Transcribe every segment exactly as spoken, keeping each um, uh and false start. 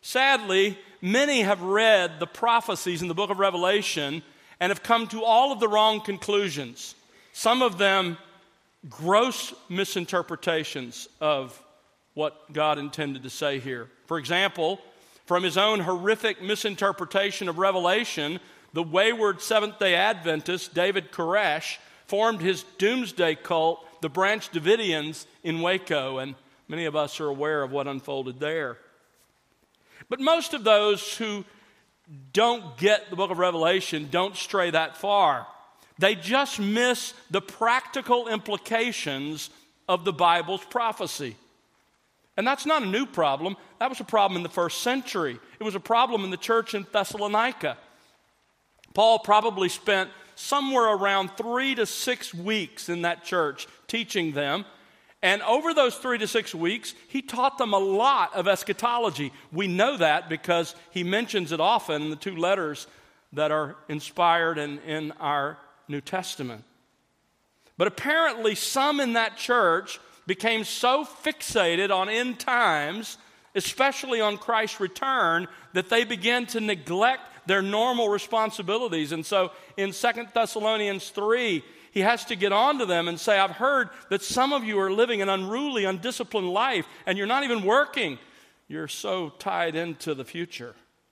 Sadly, many have read the prophecies in the book of Revelation and have come to all of the wrong conclusions. Some of them gross misinterpretations of what God intended to say here. For example, from his own horrific misinterpretation of Revelation, the wayward Seventh-day Adventist David Koresh formed his doomsday cult, the Branch Davidians, in Waco, and many of us are aware of what unfolded there. But most of those who don't get the book of Revelation don't stray that far. They just miss the practical implications of the Bible's prophecy. And that's not a new problem. That was a problem in the first century. It was a problem in the church in Thessalonica. Paul probably spent somewhere around three to six weeks in that church teaching them. And over those three to six weeks, he taught them a lot of eschatology. We know that because he mentions it often in the two letters that are inspired in, in our New Testament. But apparently some in that church became so fixated on end times, especially on Christ's return, that they began to neglect their normal responsibilities. And so in Second Thessalonians three, he has to get on to them and say, I've heard that some of you are living an unruly, undisciplined life, and you're not even working. You're so tied into the future.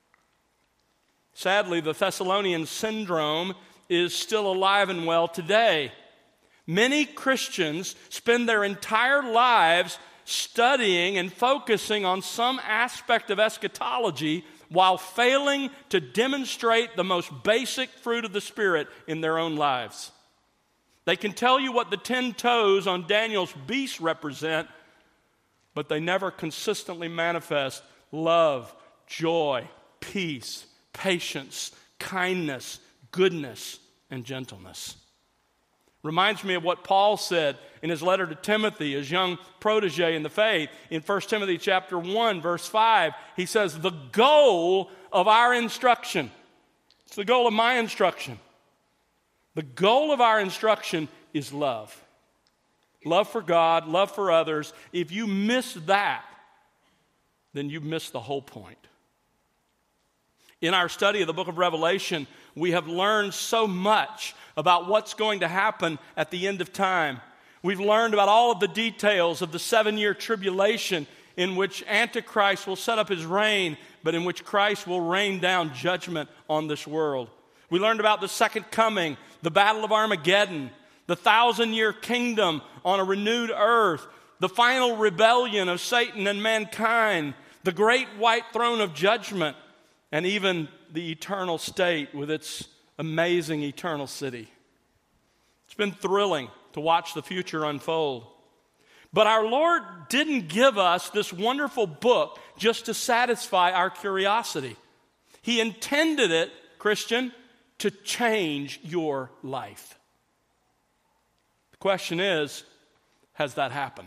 Sadly, the Thessalonian syndrome is still alive and well today. Many Christians spend their entire lives studying and focusing on some aspect of eschatology while failing to demonstrate the most basic fruit of the Spirit in their own lives. They can tell you what the ten toes on Daniel's beast represent, but they never consistently manifest love, joy, peace, patience, kindness, goodness, and gentleness. Reminds me of what Paul said in his letter to Timothy, his young protege in the faith. In First Timothy chapter one, verse five, he says, the goal of our instruction, it's the goal of my instruction. The goal of our instruction is love. Love for God, love for others. If you miss that, then you miss the whole point. In our study of the book of Revelation, we have learned so much about what's going to happen at the end of time. We've learned about all of the details of the seven-year tribulation in which Antichrist will set up his reign, but in which Christ will rain down judgment on this world. We learned about the second coming, the battle of Armageddon, the thousand-year kingdom on a renewed earth, the final rebellion of Satan and mankind, the great white throne of judgment, and even the eternal state with its amazing eternal city. It's been thrilling to watch the future unfold. But our Lord didn't give us this wonderful book just to satisfy our curiosity. He intended it, Christian, to change your life. The question is, has that happened?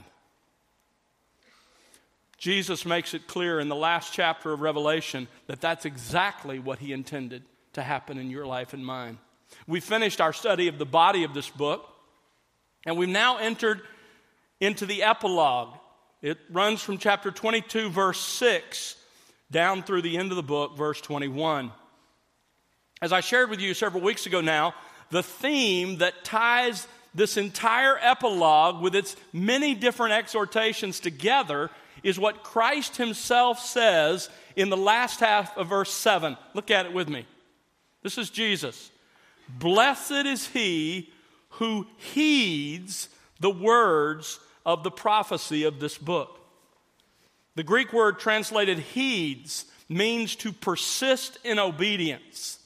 Jesus makes it clear in the last chapter of Revelation that that's exactly what he intended to happen in your life and mine. We finished our study of the body of this book, and we've now entered into the epilogue. It runs from chapter twenty-two, verse six, down through the end of the book, verse twenty-one. As I shared with you several weeks ago now, the theme that ties this entire epilogue with its many different exhortations together is what Christ himself says in the last half of verse seven. Look at it with me. This is Jesus. Blessed is he who heeds the words of the prophecy of this book. The Greek word translated heeds means to persist in obedience.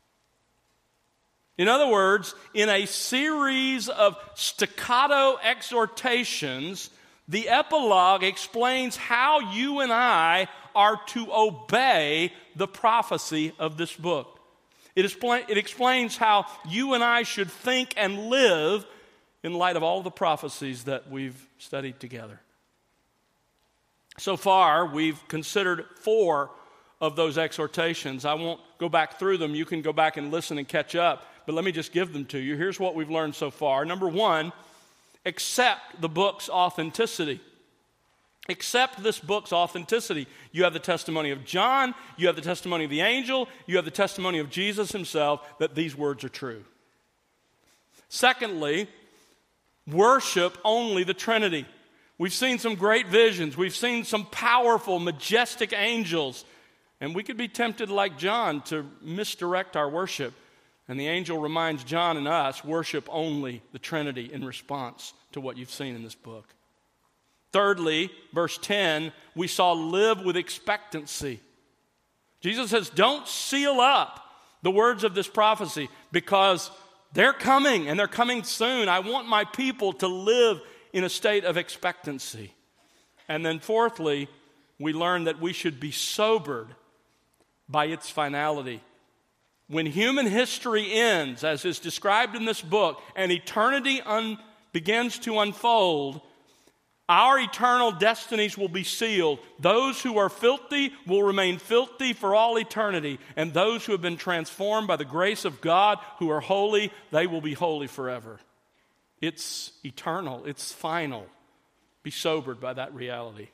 In other words, in a series of staccato exhortations, the epilogue explains how you and I are to obey the prophecy of this book. It, expl- it explains how you and I should think and live in light of all the prophecies that we've studied together. So far, we've considered four of those exhortations. I won't go back through them. You can go back and listen and catch up, but let me just give them to you. Here's what we've learned so far. Number one, accept the book's authenticity. accept this book's authenticity. You have the testimony of John, you have the testimony of the angel, you have the testimony of Jesus himself that these words are true. Secondly, worship only the Trinity. We've seen some great visions. We've seen some powerful, majestic angels. And we could be tempted, like John, to misdirect our worship. And the angel reminds John and us, worship only the Trinity in response to what you've seen in this book. Thirdly, verse ten, we saw live with expectancy. Jesus says, don't seal up the words of this prophecy because they're coming and they're coming soon. I want my people to live in a state of expectancy. And then fourthly, we learn that we should be sobered by its finality. When human history ends, as is described in this book, and eternity un- begins to unfold, our eternal destinies will be sealed. Those who are filthy will remain filthy for all eternity, and those who have been transformed by the grace of God, who are holy, they will be holy forever. It's eternal. It's final. Be sobered by that reality.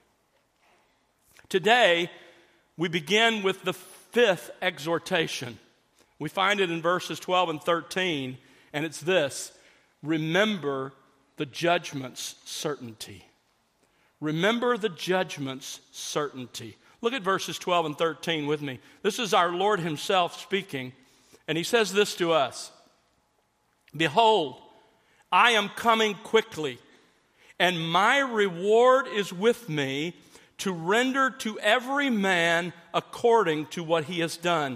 Today, we begin with the fifth exhortation. We find it in verses twelve and thirteen, and it's this: remember the judgment's certainty. Remember the judgment's certainty. Look at verses twelve and thirteen with me. This is our Lord himself speaking, and he says this to us: behold, I am coming quickly, and my reward is with me to render to every man according to what he has done.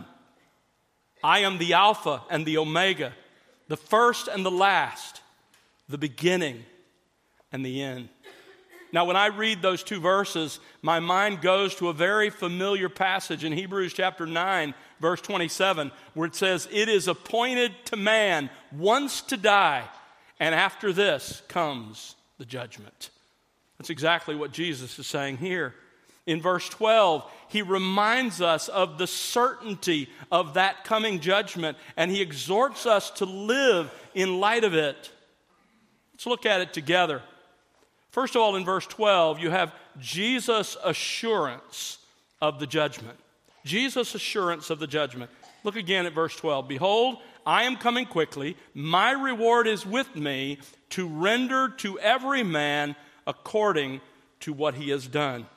I am the Alpha and the Omega, the first and the last, the beginning and the end. Now, when I read those two verses, my mind goes to a very familiar passage in Hebrews chapter nine, verse twenty-seven, where it says, it is appointed to man once to die, and after this comes the judgment. That's exactly what Jesus is saying here. In verse twelve, he reminds us of the certainty of that coming judgment, and he exhorts us to live in light of it. Let's look at it together. First of all, in verse twelve, you have Jesus' assurance of the judgment. Jesus' assurance of the judgment. Look again at verse twelve. Behold, I am coming quickly. My reward is with me to render to every man according to what he has done.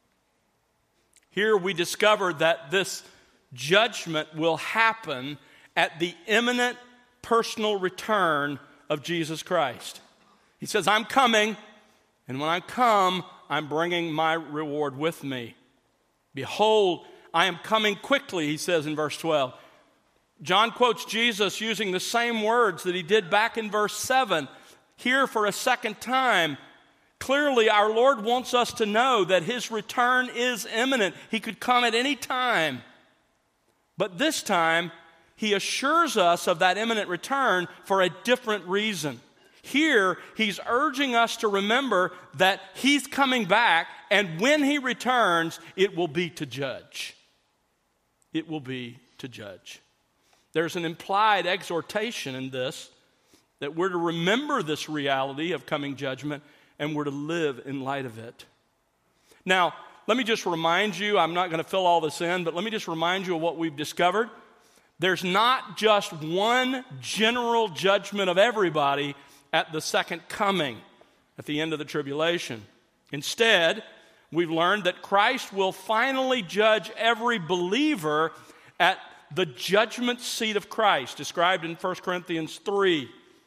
Here we discover that this judgment will happen at the imminent personal return of Jesus Christ. He says, I'm coming, and when I come, I'm bringing my reward with me. Behold, I am coming quickly, he says in verse twelve. John quotes Jesus using the same words that he did back in verse seven, here for a second time. Clearly, our Lord wants us to know that his return is imminent. He could come at any time. But this time, he assures us of that imminent return for a different reason. Here, he's urging us to remember that he's coming back, and when he returns, it will be to judge. It will be to judge. There's an implied exhortation in this that we're to remember this reality of coming judgment, and we're to live in light of it. Now, let me just remind you, I'm not going to fill all this in, but let me just remind you of what we've discovered. There's not just one general judgment of everybody at the second coming, at the end of the tribulation. Instead, we've learned that Christ will finally judge every believer at the judgment seat of Christ, described in First Corinthians three.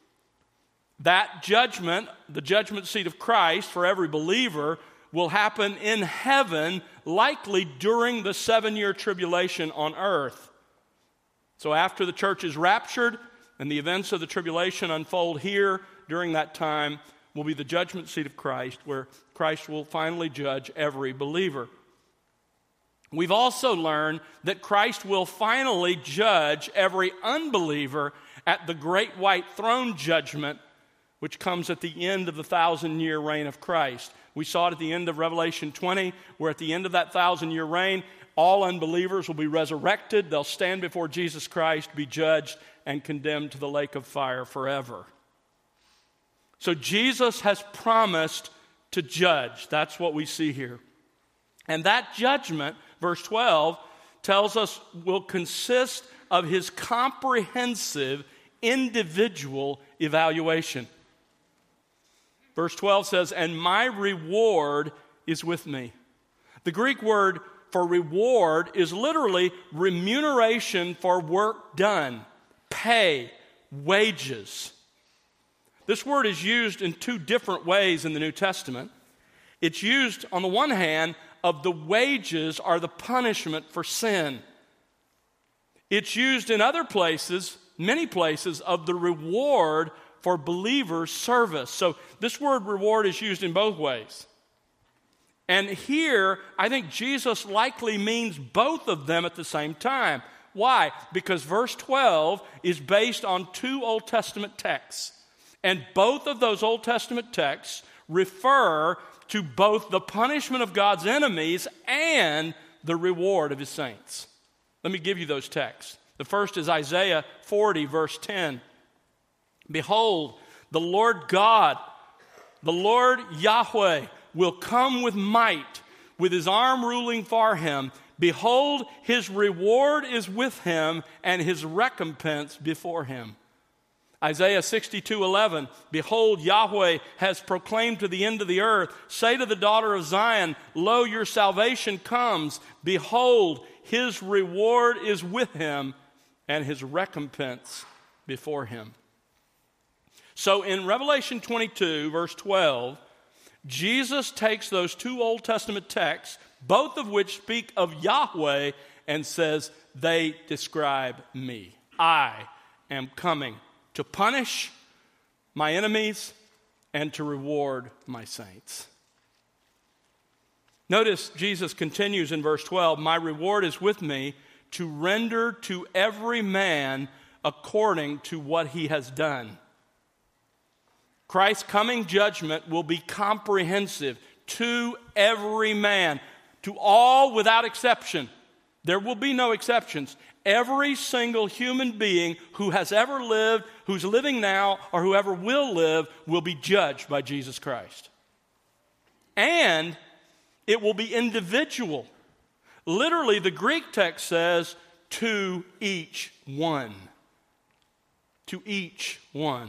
That judgment, the judgment seat of Christ for every believer, will happen in heaven, likely during the seven-year tribulation on earth. So after the church is raptured and the events of the tribulation unfold here, during that time will be the judgment seat of Christ, where Christ will finally judge every believer. We've also learned that Christ will finally judge every unbeliever at the great white throne judgment, which comes at the end of the thousand-year reign of Christ. We saw it at the end of Revelation twenty, where at the end of that thousand-year reign, all unbelievers will be resurrected. They'll stand before Jesus Christ, be judged, and condemned to the lake of fire forever. So Jesus has promised to judge. That's what we see here. And that judgment, verse twelve, tells us will consist of his comprehensive individual evaluation. Verse twelve says, and my reward is with me. The Greek word for reward is literally remuneration for work done, pay, wages. This word is used in two different ways in the New Testament. It's used, on the one hand, of the wages are the punishment for sin. It's used in other places, many places, of the reward for believers' service. So this word reward is used in both ways. And here, I think Jesus likely means both of them at the same time. Why? Because verse twelve is based on two Old Testament texts. And both of those Old Testament texts refer to both the punishment of God's enemies and the reward of his saints. Let me give you those texts. The first is Isaiah forty, verse ten. Behold, the Lord God, the Lord Yahweh, will come with might, with his arm ruling for him. Behold, his reward is with him, and his recompense before him. Isaiah sixty-two eleven, behold, Yahweh has proclaimed to the end of the earth, say to the daughter of Zion, lo, your salvation comes. Behold, his reward is with him, and his recompense before him. So in Revelation twenty-two, verse twelve, Jesus takes those two Old Testament texts, both of which speak of Yahweh, and says, they describe me. I am coming to punish my enemies and to reward my saints. Notice Jesus continues in verse twelve, my reward is with me to render to every man according to what he has done. Christ's coming judgment will be comprehensive to every man, to all without exception. There will be no exceptions. Every single human being who has ever lived, who's living now, or whoever will live, will be judged by Jesus Christ. And it will be individual. Literally, the Greek text says, to each one. To each one.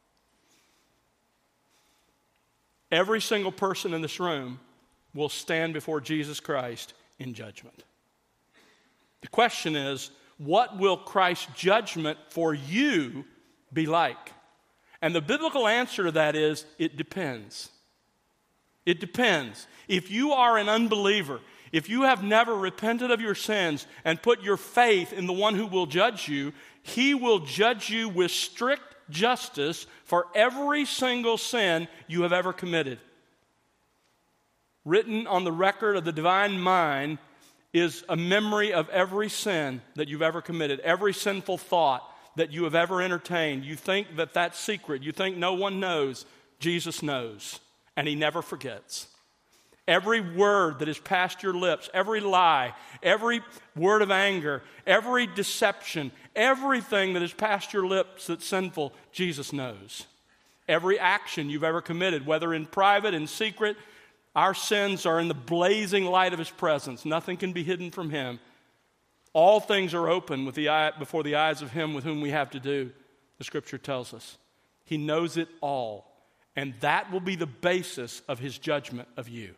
Every single person in this room will stand before Jesus Christ in judgment. The question is, what will Christ's judgment for you be like? And the biblical answer to that is, it depends. It depends. If you are an unbeliever, if you have never repented of your sins and put your faith in the one who will judge you, he will judge you with strict justice for every single sin you have ever committed. Written on the record of the divine mind is a memory of every sin that you've ever committed, every sinful thought that you have ever entertained. You think that that's secret. You think no one knows. Jesus knows, and he never forgets. Every word that has passed your lips, every lie, every word of anger, every deception, everything that has passed your lips that's sinful, Jesus knows. Every action you've ever committed, whether in private, in secret, our sins are in the blazing light of his presence. Nothing can be hidden from him. All things are open with the eye, before the eyes of him with whom we have to do, the Scripture tells us. He knows it all, and that will be the basis of his judgment of you.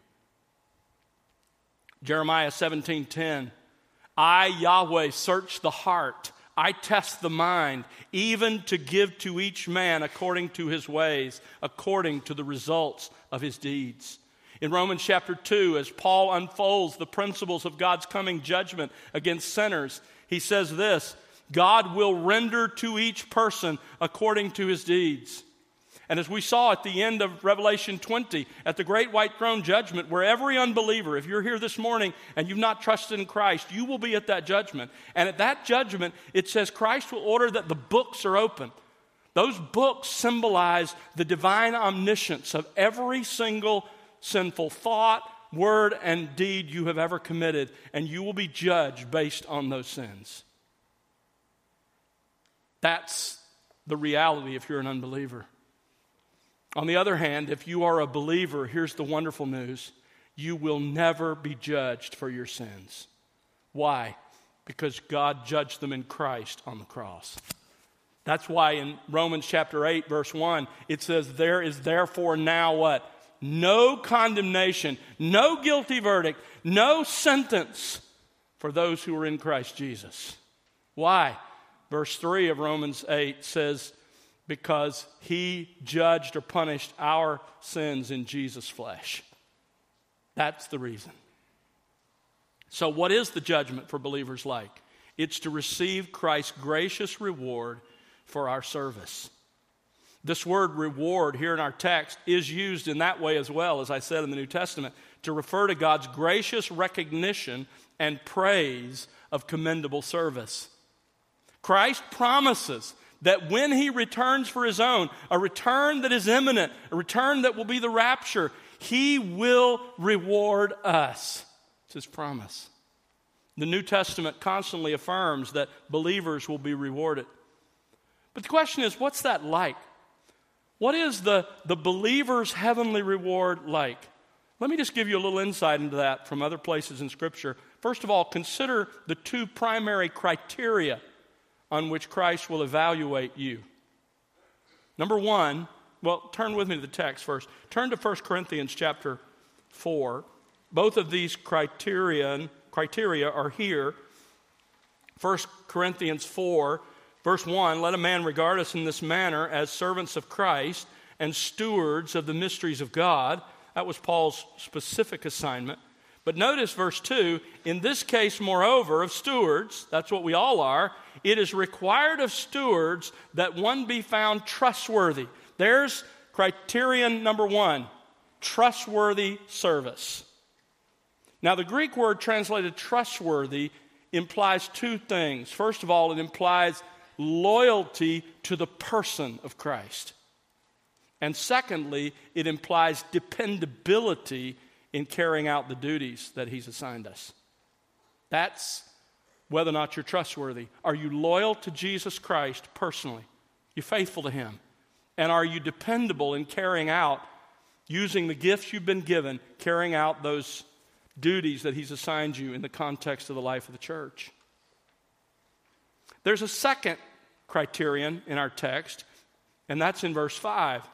Jeremiah seventeen ten, I, Yahweh, search the heart. I test the mind, even to give to each man according to his ways, according to the results of his deeds. In Romans chapter two, as Paul unfolds the principles of God's coming judgment against sinners, he says this, God will render to each person according to his deeds. And as we saw at the end of Revelation twenty, at the great white throne judgment, where every unbeliever, if you're here this morning and you've not trusted in Christ, you will be at that judgment. And at that judgment, it says Christ will order that the books are open. Those books symbolize the divine omniscience of every single sinful thought, word, and deed you have ever committed, and you will be judged based on those sins. That's the reality if you're an unbeliever. On the other hand, if you are a believer, here's the wonderful news. You will never be judged for your sins. Why? Because God judged them in Christ on the cross. That's why in Romans chapter eight, verse one, it says, there is therefore now what? No condemnation, no guilty verdict, no sentence for those who are in Christ Jesus. Why? Verse three of Romans eight says, because he judged or punished our sins in Jesus' flesh. That's the reason. So what is the judgment for believers like? It's to receive Christ's gracious reward for our service. This word reward here in our text is used in that way as well, as I said in the New Testament, to refer to God's gracious recognition and praise of commendable service. Christ promises that when he returns for his own, a return that is imminent, a return that will be the rapture, he will reward us. It's his promise. The New Testament constantly affirms that believers will be rewarded. But the question is, what's that like? What is the, the believer's heavenly reward like? Let me just give you a little insight into that from other places in Scripture. First of all, consider the two primary criteria on which Christ will evaluate you. Number one, well, turn with me to the text first. Turn to First Corinthians chapter four. Both of these criterion, criteria are here. First Corinthians four, verse one, let a man regard us in this manner as servants of Christ and stewards of the mysteries of God. That was Paul's specific assignment. But notice verse two, in this case, moreover, of stewards, that's what we all are, it is required of stewards that one be found trustworthy. There's criterion number one, trustworthy service. Now, the Greek word translated trustworthy implies two things. First of all, it implies loyalty to the person of Christ. And secondly, it implies dependability in carrying out the duties that he's assigned us. That's whether or not you're trustworthy. Are you loyal to Jesus Christ personally? You faithful to him? And are you dependable in carrying out, using the gifts you've been given, carrying out those duties that he's assigned you in the context of the life of the church? There's a second criterion in our text, and that's in verse five.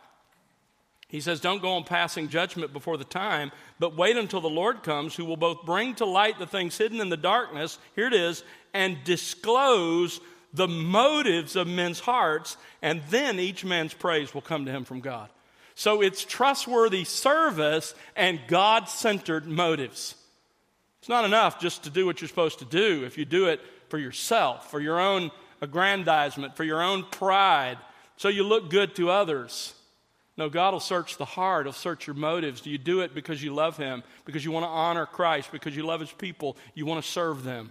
He says, don't go on passing judgment before the time, but wait until the Lord comes, who will both bring to light the things hidden in the darkness, here it is, and disclose the motives of men's hearts, and then each man's praise will come to him from God. So it's trustworthy service and God-centered motives. It's not enough just to do what you're supposed to do if you do it for yourself, for your own aggrandizement, for your own pride, so you look good to others. No, God will search the heart. He'll search your motives. Do you do it because you love him, because you want to honor Christ, because you love his people, you want to serve them?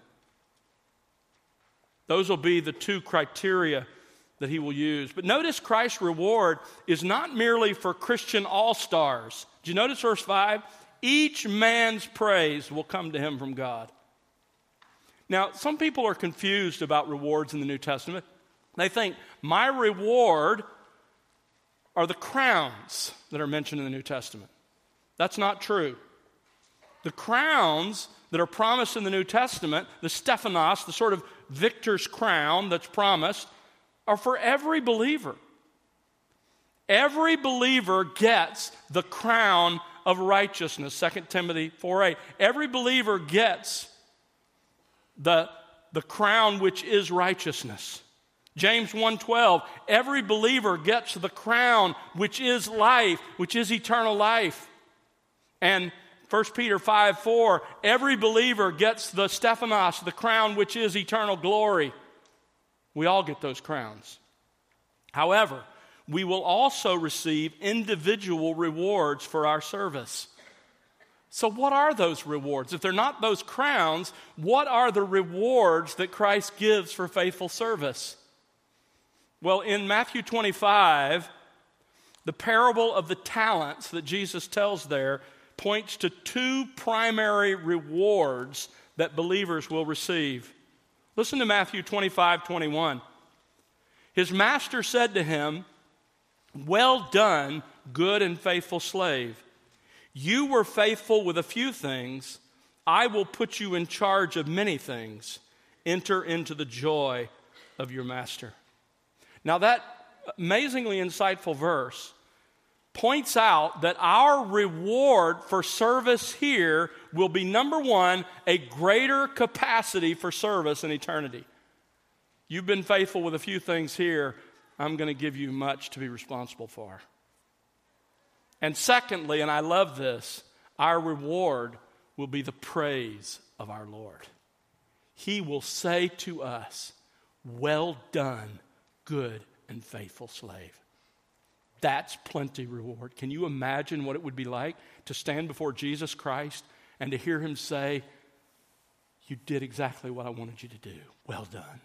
Those will be the two criteria that he will use. But notice Christ's reward is not merely for Christian all-stars. Did you notice verse five? Each man's praise will come to him from God. Now, some people are confused about rewards in the New Testament. They think, my reward are the crowns that are mentioned in the New Testament. That's not true. The crowns that are promised in the New Testament, the Stephanos, the sort of victor's crown that's promised, are for every believer. Every believer gets the crown of righteousness, Second Timothy four eight. Every believer gets the, the crown which is righteousness. James one twelve, every believer gets the crown which is life, which is eternal life. And First Peter five four, every believer gets the Stephanos, the crown which is eternal glory. We all get those crowns. However, we will also receive individual rewards for our service. So what are those rewards? If they're not those crowns, what are the rewards that Christ gives for faithful service? Well, in Matthew twenty-five, the parable of the talents that Jesus tells there points to two primary rewards that believers will receive. Listen to Matthew twenty-five twenty-one. His master said to him, well done, good and faithful slave. You were faithful with a few things. I will put you in charge of many things. Enter into the joy of your master." Now that amazingly insightful verse points out that our reward for service here will be, number one, a greater capacity for service in eternity. You've been faithful with a few things here. I'm going to give you much to be responsible for. And secondly, and I love this, our reward will be the praise of our Lord. He will say to us, "Well done, good and faithful slave." That's plenty reward. Can you imagine what it would be like to stand before Jesus Christ and to hear him say, "You did exactly what I wanted you to do. Well done."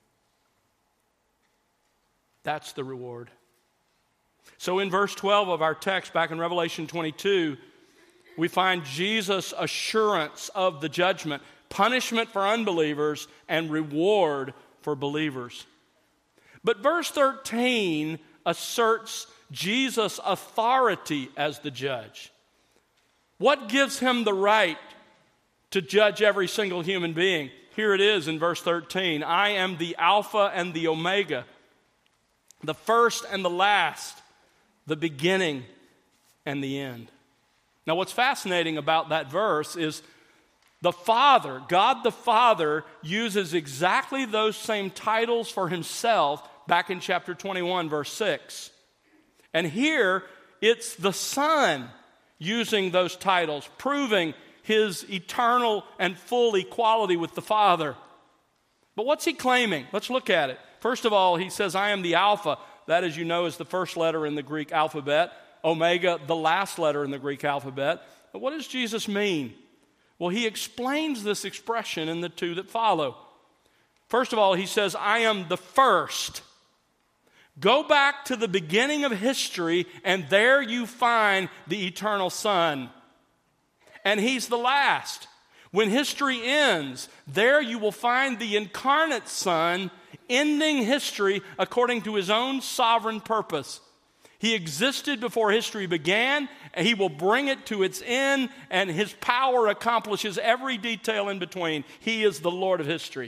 That's the reward. So in verse twelve of our text, back in Revelation twenty-two, we find Jesus' assurance of the judgment, punishment for unbelievers and reward for believers. But verse thirteen asserts Jesus' authority as the judge. What gives him the right to judge every single human being? Here it is in verse thirteen. "I am the Alpha and the Omega, the first and the last, the beginning and the end." Now what's fascinating about that verse is the Father, God the Father, uses exactly those same titles for himself back in chapter twenty-one, verse six. And here, it's the Son using those titles, proving his eternal and full equality with the Father. But what's he claiming? Let's look at it. First of all, he says, "I am the Alpha." That, as you know, is the first letter in the Greek alphabet. Omega, the last letter in the Greek alphabet. But what does Jesus mean? Well, he explains this expression in the two that follow. First of all, he says, "I am the first." Go back to the beginning of history, and there you find the eternal Son. And he's the last. When history ends, there you will find the incarnate Son, ending history according to his own sovereign purpose. He existed before history began, and he will bring it to its end, and his power accomplishes every detail in between. He is the Lord of history.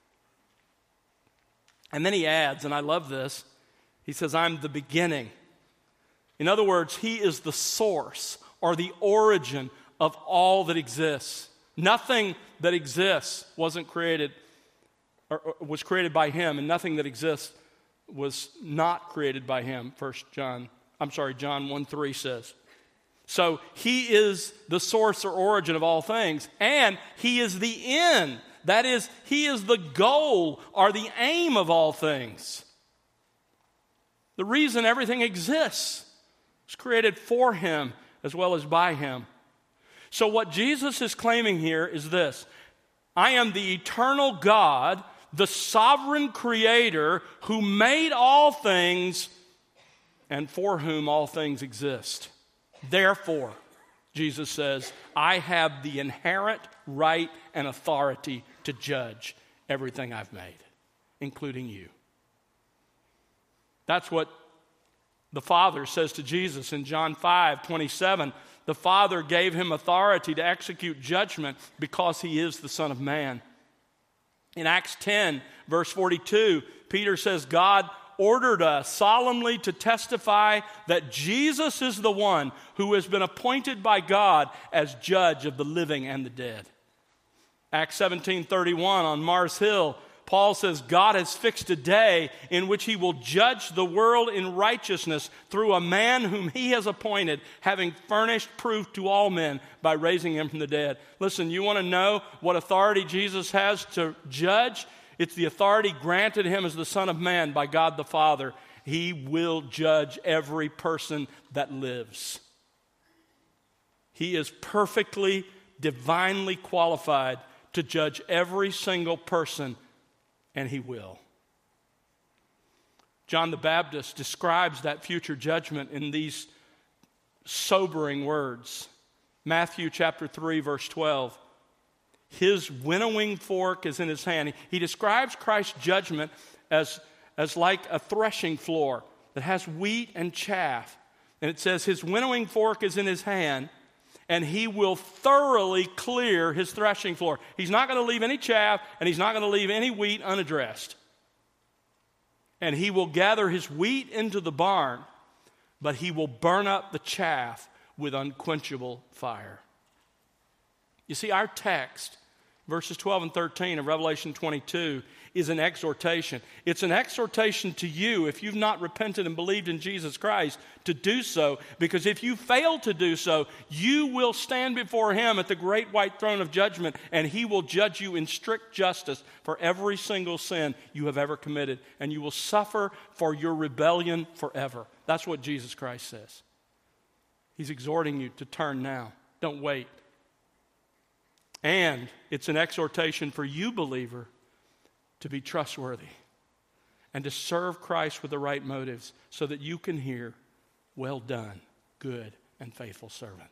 And then he adds, and I love this, he says, "I'm the beginning." In other words, he is the source or the origin of all that exists. Nothing that exists wasn't created, or, or was created by him, and nothing that exists was not created by him. First John, I'm sorry, John one three says. So he is the source or origin of all things, and he is the end. That is, he is the goal or the aim of all things. The reason everything exists was created for him as well as by him. So what Jesus is claiming here is this: I am the eternal God, the sovereign creator who made all things and for whom all things exist. Therefore, Jesus says, I have the inherent right and authority to judge everything I've made, including you. That's what the Father says to Jesus in John five twenty-seven. The Father gave him authority to execute judgment because he is the Son of Man. In Acts ten, verse forty-two, Peter says, God ordered us solemnly to testify that Jesus is the one who has been appointed by God as judge of the living and the dead. Acts seventeen thirty-one, on Mars Hill, Paul says, God has fixed a day in which he will judge the world in righteousness through a man whom he has appointed, having furnished proof to all men by raising him from the dead. Listen, you want to know what authority Jesus has to judge? It's the authority granted him as the Son of Man by God the Father. He will judge every person that lives. He is perfectly, divinely qualified to judge every single person, and he will. John the Baptist describes that future judgment in these sobering words. Matthew chapter three, verse twelve. His winnowing fork is in his hand. He describes Christ's judgment as, as like a threshing floor that has wheat and chaff. And it says his winnowing fork is in his hand, and he will thoroughly clear his threshing floor. He's not going to leave any chaff, and he's not going to leave any wheat unaddressed. And he will gather his wheat into the barn, but he will burn up the chaff with unquenchable fire. You see, our text, verses twelve and thirteen of Revelation twenty-two, is an exhortation. It's an exhortation to you, if you've not repented and believed in Jesus Christ, to do so, because if you fail to do so, you will stand before him at the great white throne of judgment, and he will judge you in strict justice for every single sin you have ever committed, and you will suffer for your rebellion forever. That's what Jesus Christ says. He's exhorting you to turn now. Don't wait. And it's an exhortation for you, believer, to be trustworthy and to serve Christ with the right motives so that you can hear, well done, good and faithful servant.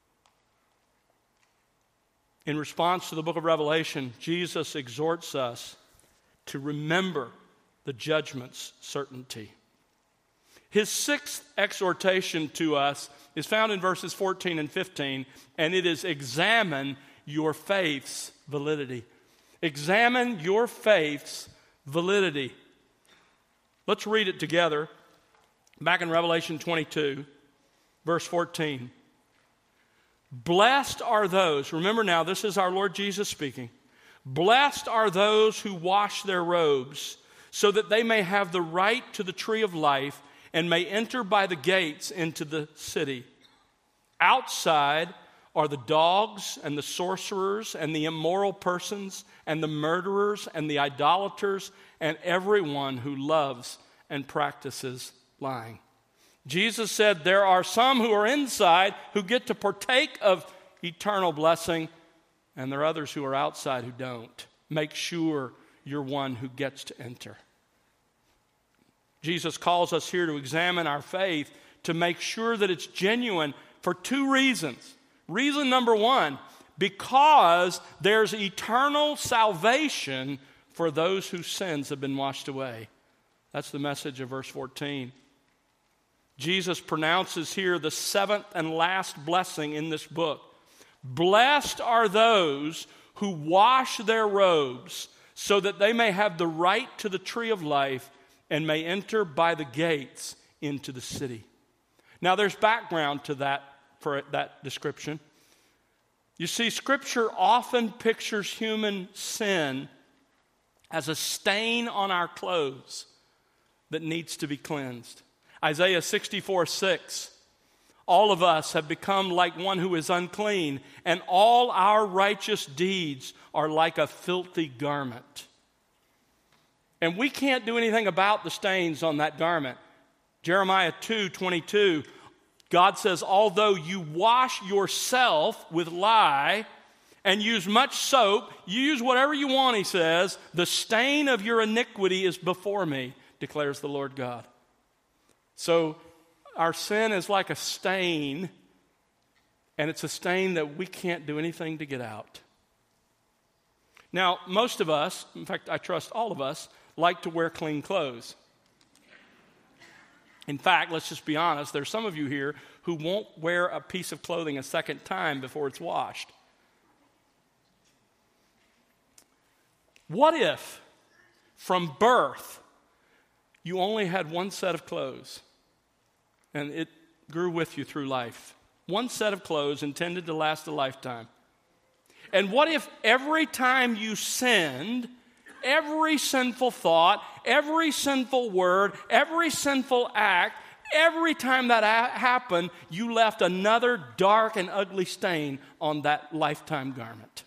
In response to the book of Revelation, Jesus exhorts us to remember the judgment's certainty. His sixth exhortation to us is found in verses fourteen and fifteen, and it is examine your faith's validity. Examine your faith's validity. Let's read it together. Back in Revelation twenty-two, verse fourteen. Blessed are those, remember now, this is our Lord Jesus speaking. Blessed are those who wash their robes, so that they may have the right to the tree of life and may enter by the gates into the city. Outside are the dogs and the sorcerers and the immoral persons and the murderers and the idolaters and everyone who loves and practices lying. Jesus said there are some who are inside who get to partake of eternal blessing, and there are others who are outside who don't. Make sure you're one who gets to enter. Jesus calls us here to examine our faith to make sure that it's genuine for two reasons. Reason number one, because there's eternal salvation for those whose sins have been washed away. That's the message of verse fourteen. Jesus pronounces here the seventh and last blessing in this book. Blessed are those who wash their robes so that they may have the right to the tree of life and may enter by the gates into the city. Now there's background to that, for that description. You see, Scripture often pictures human sin as a stain on our clothes that needs to be cleansed. Isaiah sixty-four six, all of us have become like one who is unclean, and all our righteous deeds are like a filthy garment. And we can't do anything about the stains on that garment. Jeremiah two twenty-two, God says, although you wash yourself with lye and use much soap, you use whatever you want, he says, the stain of your iniquity is before me, declares the Lord God. So our sin is like a stain, and it's a stain that we can't do anything to get out. Now, most of us, in fact, I trust all of us, like to wear clean clothes. In fact, let's just be honest, there's some of you here who won't wear a piece of clothing a second time before it's washed. What if, from birth, you only had one set of clothes, and it grew with you through life? One set of clothes intended to last a lifetime. And what if every time you sinned, every sinful thought, every sinful word, every sinful act, every time that a- happened, you left another dark and ugly stain on that lifetime garment?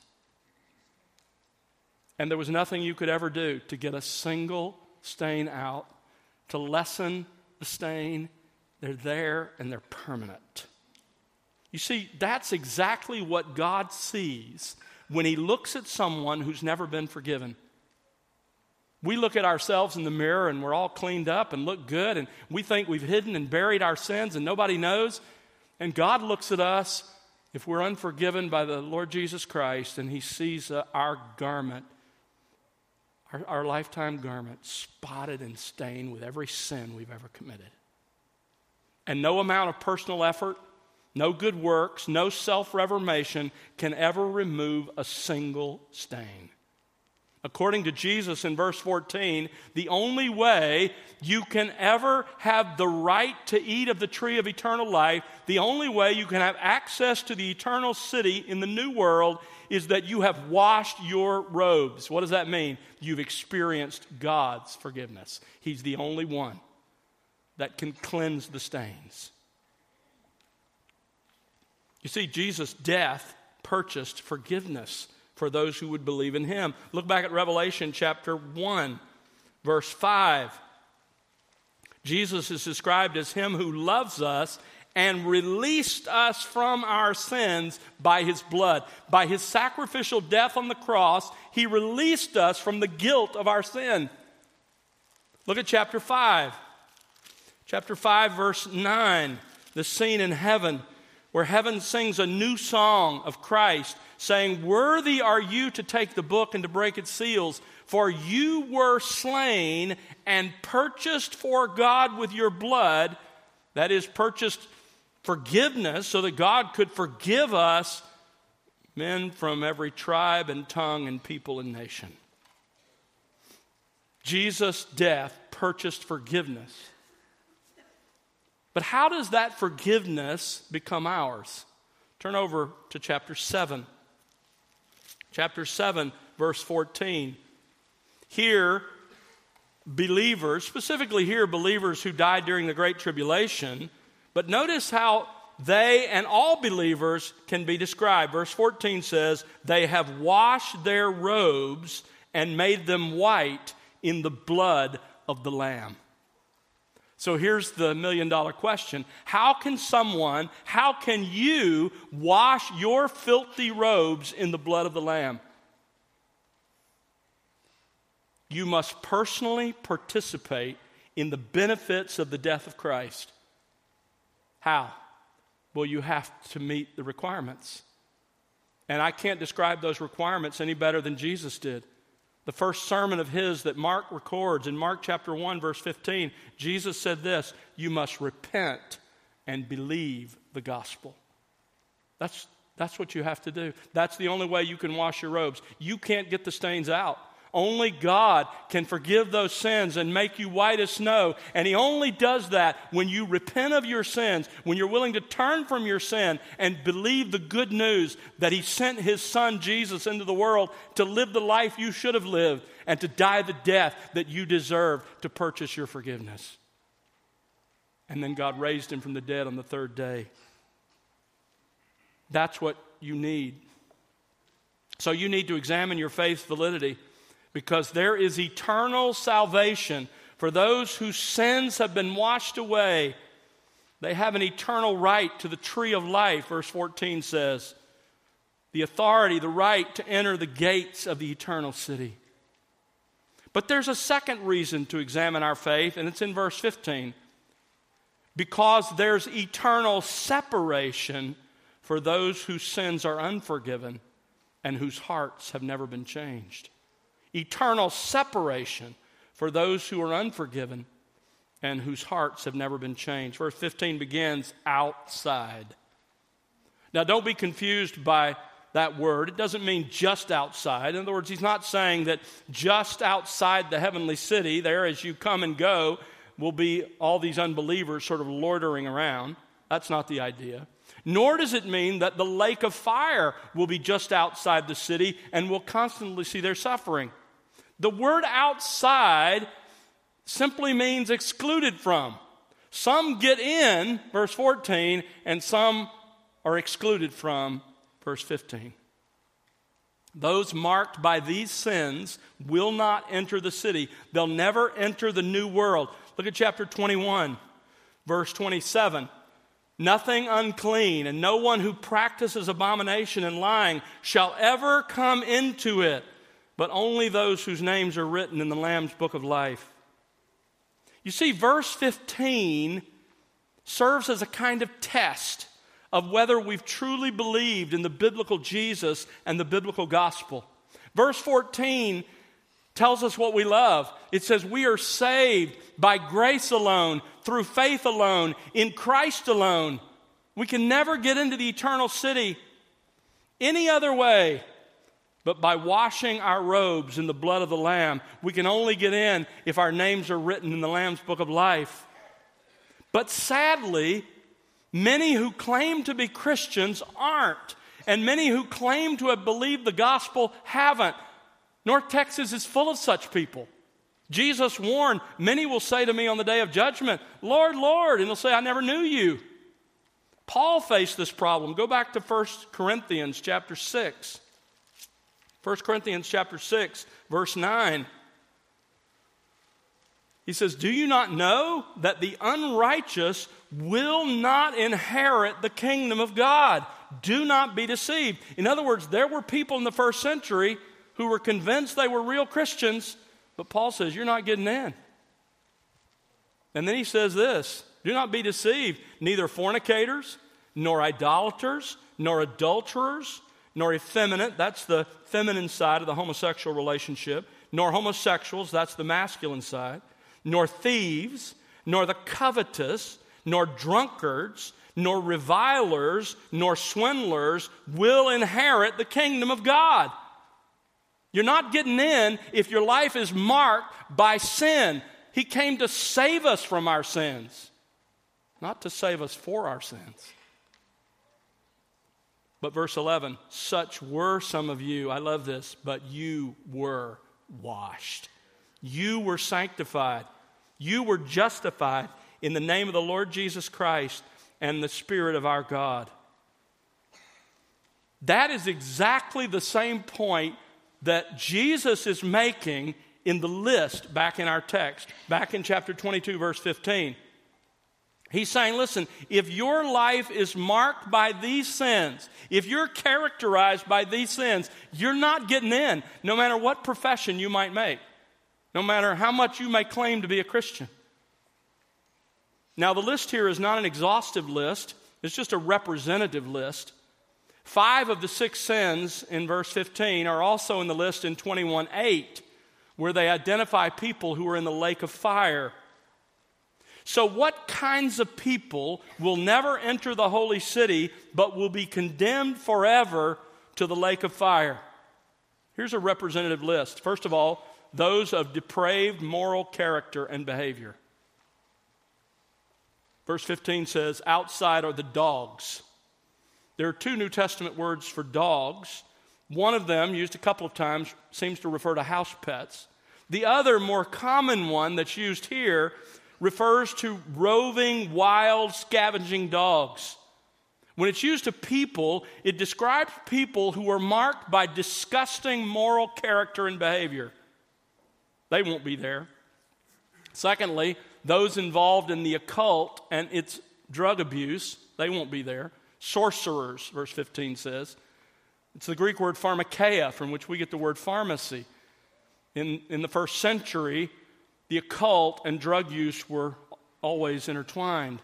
And there was nothing you could ever do to get a single stain out, to lessen the stain. They're there and they're permanent. You see, that's exactly what God sees when he looks at someone who's never been forgiven. We look at ourselves in the mirror and we're all cleaned up and look good, and we think we've hidden and buried our sins and nobody knows. And God looks at us, if we're unforgiven by the Lord Jesus Christ, and he sees uh, our garment, our, our lifetime garment, spotted and stained with every sin we've ever committed. And no amount of personal effort, no good works, no self-reformation can ever remove a single stain. According to Jesus in verse fourteen, the only way you can ever have the right to eat of the tree of eternal life, the only way you can have access to the eternal city in the new world is that you have washed your robes. What does that mean? You've experienced God's forgiveness. He's the only one that can cleanse the stains. You see, Jesus' death purchased forgiveness for those who would believe in him. Look back at Revelation chapter one, verse five. Jesus is described as him who loves us and released us from our sins by his blood. By his sacrificial death on the cross, he released us from the guilt of our sin. Look at chapter five. Chapter five, verse nine, the scene in heaven where heaven sings a new song of Christ, saying, "Worthy are you to take the book and to break its seals, for you were slain and purchased for God with your blood," that is, purchased forgiveness so that God could forgive us, men from every tribe and tongue and people and nation. Jesus' death purchased forgiveness. But how does that forgiveness become ours? Turn over to chapter seven. Chapter seven, verse fourteen. Here, believers, specifically here, believers who died during the Great Tribulation, but notice how they and all believers can be described. Verse fourteen says, "They have washed their robes and made them white in the blood of the Lamb." So here's the million dollar question. How can someone, how can you wash your filthy robes in the blood of the Lamb? You must personally participate in the benefits of the death of Christ. How? Well, you have to meet the requirements. And I can't describe those requirements any better than Jesus did. The first sermon of his that Mark records in Mark chapter one, verse fifteen, Jesus said this, "You must repent and believe the gospel." That's, that's what you have to do. That's the only way you can wash your robes. You can't get the stains out. Only God can forgive those sins and make you white as snow. And he only does that when you repent of your sins, when you're willing to turn from your sin and believe the good news that he sent his son Jesus into the world to live the life you should have lived and to die the death that you deserve to purchase your forgiveness. And then God raised him from the dead on the third day. That's what you need. So you need to examine your faith's validity, because there is eternal salvation for those whose sins have been washed away. They have an eternal right to the tree of life, verse fourteen says. The authority, the right to enter the gates of the eternal city. But there's a second reason to examine our faith, and it's in verse fifteen. Because there's eternal separation for those whose sins are unforgiven and whose hearts have never been changed. Eternal separation for those who are unforgiven and whose hearts have never been changed. Verse fifteen begins, outside. Now don't be confused by that word. It doesn't mean just outside. In other words, he's not saying that just outside the heavenly city, there as you come and go, will be all these unbelievers sort of loitering around. That's not the idea. Nor does it mean that the lake of fire will be just outside the city and we'll constantly see their suffering. The word outside simply means excluded from. Some get in, verse fourteen, and some are excluded from, verse fifteen. Those marked by these sins will not enter the city. They'll never enter the new world. Look at chapter twenty-one, verse twenty-seven. Nothing unclean, and no one who practices abomination and lying shall ever come into it, but only those whose names are written in the Lamb's book of life. You see, verse fifteen serves as a kind of test of whether we've truly believed in the biblical Jesus and the biblical gospel. Verse fourteen tells us what we love. It says we are saved by grace alone, through faith alone, in Christ alone. We can never get into the eternal city any other way but by washing our robes in the blood of the Lamb. We can only get in if our names are written in the Lamb's book of life. But sadly, many who claim to be Christians aren't. And many who claim to have believed the gospel haven't. North Texas is full of such people. Jesus warned, many will say to me on the day of judgment, Lord, Lord, and they'll say, I never knew you. Paul faced this problem. Go back to First Corinthians chapter six. First Corinthians chapter six, verse nine. He says, do you not know that the unrighteous will not inherit the kingdom of God? Do not be deceived. In other words, there were people in the first century who were convinced they were real Christians, but Paul says, you're not getting in. And then he says this, do not be deceived, neither fornicators, nor idolaters, nor adulterers, nor effeminate, that's the feminine side of the homosexual relationship, nor homosexuals, that's the masculine side, nor thieves, nor the covetous, nor drunkards, nor revilers, nor swindlers will inherit the kingdom of God. You're not getting in if your life is marked by sin. He came to save us from our sins, not to save us for our sins. But verse eleven, such were some of you, I love this, but you were washed. You were sanctified. You were justified in the name of the Lord Jesus Christ and the Spirit of our God. That is exactly the same point that Jesus is making in the list back in our text, back in chapter twenty-two, verse fifteen. He's saying, listen, if your life is marked by these sins, if you're characterized by these sins, you're not getting in, no matter what profession you might make, no matter how much you may claim to be a Christian. Now, the list here is not an exhaustive list. It's just a representative list. Five of the six sins in verse fifteen are also in the list in twenty-one eight, where they identify people who are in the lake of fire. So what kinds of people will never enter the holy city but will be condemned forever to the lake of fire? Here's a representative list. First of all, those of depraved moral character and behavior. Verse fifteen says, outside are the dogs. There are two New Testament words for dogs. One of them, used a couple of times, seems to refer to house pets. The other, more common one that's used here, refers to roving, wild, scavenging dogs. When it's used to people, it describes people who are marked by disgusting moral character and behavior. They won't be there. Secondly, those involved in the occult and its drug abuse, they won't be there. Sorcerers, verse fifteen says. It's the Greek word pharmakeia, from which we get the word pharmacy. In, in the first century, the occult and drug use were always intertwined.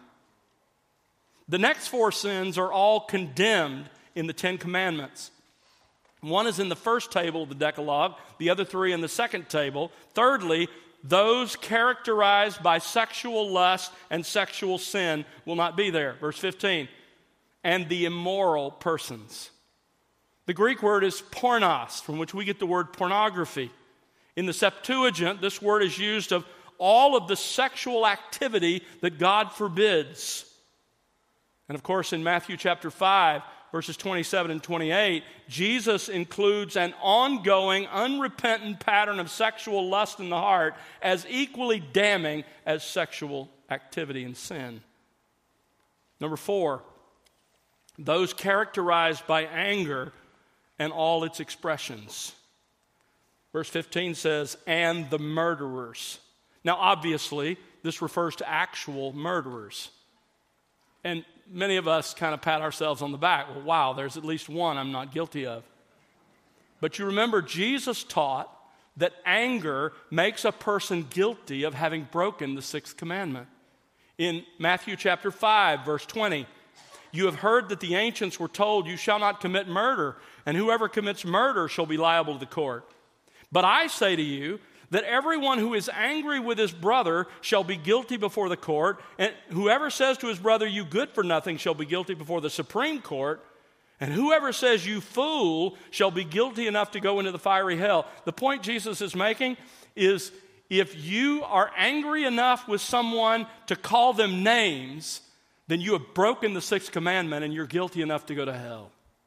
The next four sins are all condemned in the Ten Commandments. One is in the first table of the Decalogue, the other three in the second table. Thirdly, those characterized by sexual lust and sexual sin will not be there. Verse fifteen, and the immoral persons. The Greek word is pornos, from which we get the word pornography. In the Septuagint, this word is used of all of the sexual activity that God forbids. And of course, in Matthew chapter five, verses twenty-seven and twenty-eight, Jesus includes an ongoing, unrepentant pattern of sexual lust in the heart as equally damning as sexual activity and sin. Number four, those characterized by anger and all its expressions. Verse fifteen says, and the murderers. Now, obviously, this refers to actual murderers. And many of us kind of pat ourselves on the back. Well, wow, there's at least one I'm not guilty of. But you remember, Jesus taught that anger makes a person guilty of having broken the sixth commandment. In Matthew chapter five, verse twenty, you have heard that the ancients were told, you shall not commit murder, and whoever commits murder shall be liable to the court. But I say to you that everyone who is angry with his brother shall be guilty before the court, and whoever says to his brother, you good for nothing, shall be guilty before the Supreme Court, and whoever says, you fool, shall be guilty enough to go into the fiery hell. The point Jesus is making is, if you are angry enough with someone to call them names, then you have broken the sixth commandment and you're guilty enough to go to hell.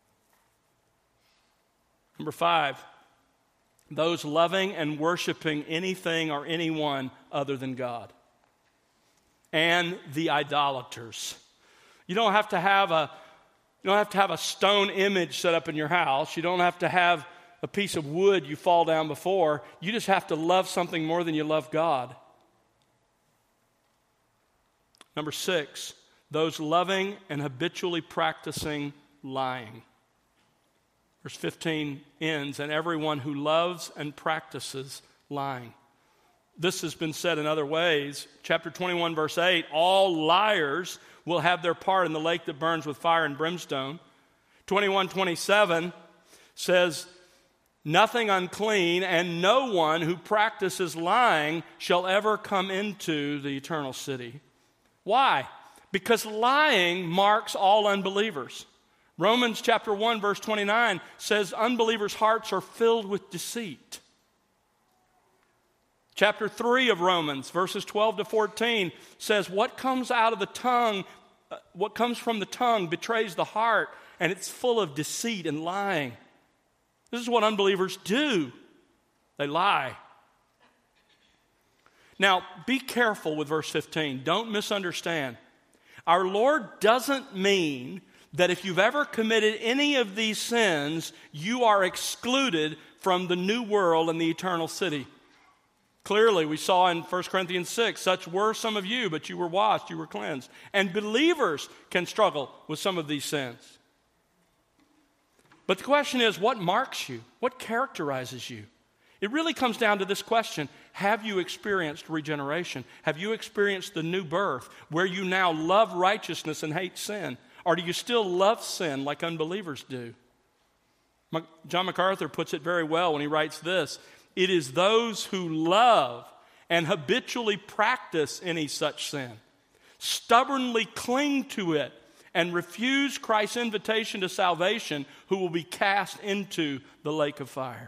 Number five, those loving and worshiping anything or anyone other than God. And the idolaters. You don't have to have a you don't have to have a stone image set up in your house. You don't have to have a piece of wood you fall down before. You just have to love something more than you love God. Number six, those loving and habitually practicing lying. Verse fifteen ends, and everyone who loves and practices lying. This has been said in other ways. Chapter twenty-one, verse eight, all liars will have their part in the lake that burns with fire and brimstone. twenty-one twenty-seven says, nothing unclean and no one who practices lying shall ever come into the eternal city. Why? Because lying marks all unbelievers. Romans chapter one, verse twenty-nine says unbelievers' hearts are filled with deceit. Chapter three of Romans, verses twelve to fourteen says what comes out of the tongue, uh, what comes from the tongue betrays the heart, and it's full of deceit and lying. This is what unbelievers do. They lie. Now, be careful with verse fifteen. Don't misunderstand. Our Lord doesn't mean that if you've ever committed any of these sins, you are excluded from the new world and the eternal city. Clearly, we saw in First Corinthians six, such were some of you, but you were washed, you were cleansed. And believers can struggle with some of these sins. But the question is, what marks you? What characterizes you? It really comes down to this question: have you experienced regeneration? Have you experienced the new birth where you now love righteousness and hate sin? Or do you still love sin like unbelievers do? John MacArthur puts it very well when he writes this: it is those who love and habitually practice any such sin, stubbornly cling to it, and refuse Christ's invitation to salvation, who will be cast into the lake of fire.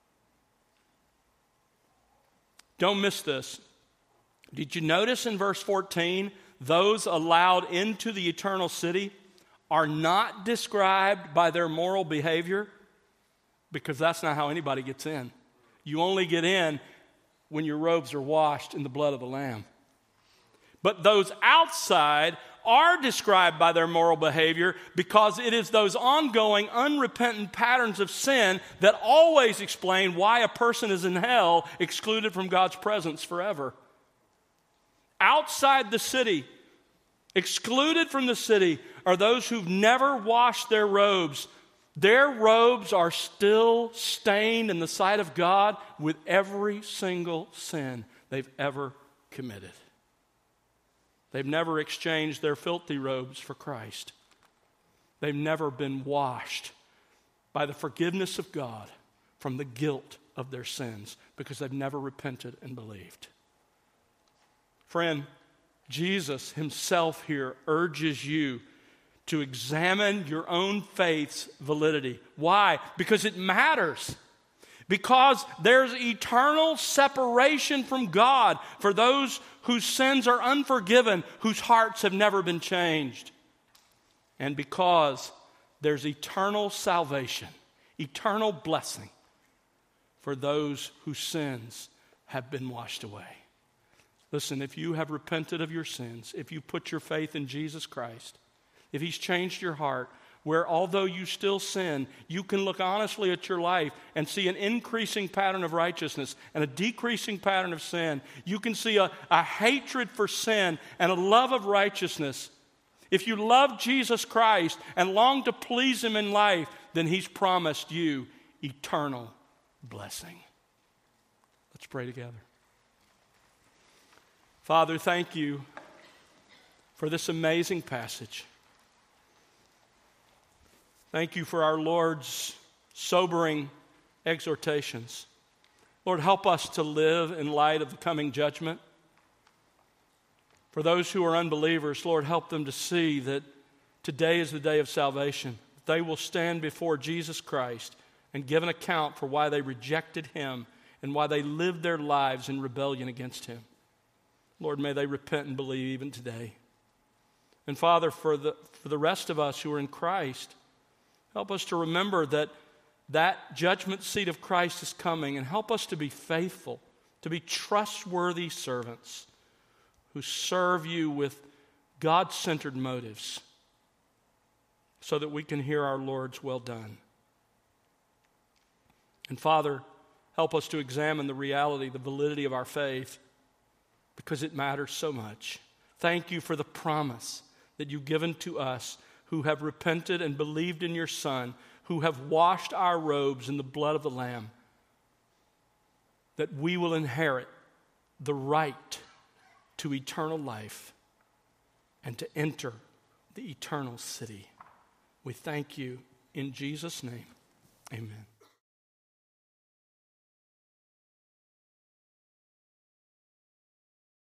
Don't miss this. Did you notice in verse fourteen, those allowed into the eternal city are not described by their moral behavior? Because that's not how anybody gets in. You only get in when your robes are washed in the blood of the Lamb. But those outside are described by their moral behavior because it is those ongoing, unrepentant patterns of sin that always explain why a person is in hell, excluded from God's presence forever. Outside the city, excluded from the city, are those who've never washed their robes. Their robes are still stained in the sight of God with every single sin they've ever committed. They've never exchanged their filthy robes for Christ. They've never been washed by the forgiveness of God from the guilt of their sins because they've never repented and believed. Friend, Jesus himself here urges you to examine your own faith's validity. Why? Because it matters. Because there's eternal separation from God for those whose sins are unforgiven, whose hearts have never been changed. And because there's eternal salvation, eternal blessing for those whose sins have been washed away. Listen, if you have repented of your sins, if you put your faith in Jesus Christ, if he's changed your heart, where although you still sin, you can look honestly at your life and see an increasing pattern of righteousness and a decreasing pattern of sin. You can see a, a hatred for sin and a love of righteousness. If you love Jesus Christ and long to please him in life, then he's promised you eternal blessing. Let's pray together. Father, thank you for this amazing passage. Thank you for our Lord's sobering exhortations. Lord, help us to live in light of the coming judgment. For those who are unbelievers, Lord, help them to see that today is the day of salvation. They will stand before Jesus Christ and give an account for why they rejected him and why they lived their lives in rebellion against him. Lord, may they repent and believe even today. And Father, for the, for the rest of us who are in Christ, help us to remember that that judgment seat of Christ is coming, and help us to be faithful, to be trustworthy servants who serve you with God-centered motives so that we can hear our Lord's well done. And Father, help us to examine the reality, the validity of our faith, because it matters so much. Thank you for the promise that you've given to us who have repented and believed in your Son, who have washed our robes in the blood of the Lamb, that we will inherit the right to eternal life and to enter the eternal city. We thank you in Jesus' name. Amen.